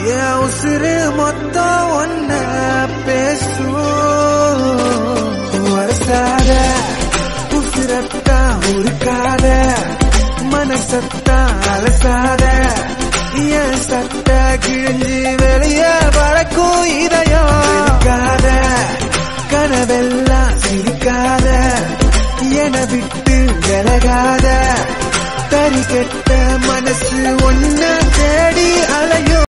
என் உசுறு மொத்தம் ஒன்ன பேசும். வரசாத உசுரத்தா உருக்காத மனசத்தா அலசாத என் சட்ட கிழிஞ்சு வெளிய பறக்கும் இதயம். இருக்காத கனவெல்லாம் சிரிக்காத என விட்டு விலகாத தறி கெட்ட மனசு ஒன்ன